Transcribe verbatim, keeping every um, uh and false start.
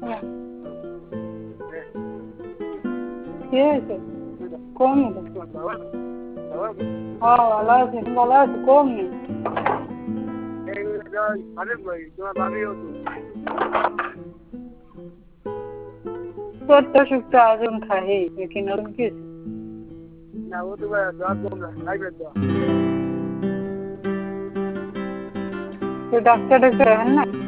কি হয়েছে? কম হ্যাঁ ভালো আছি, ভালো আছি, কম নেই। তোর তো শুক্তো আজম খাই, लेकिन और किस ना वो तो बात बोल रहा है बेटा। तो डॉक्टर डॉक्टर है ना?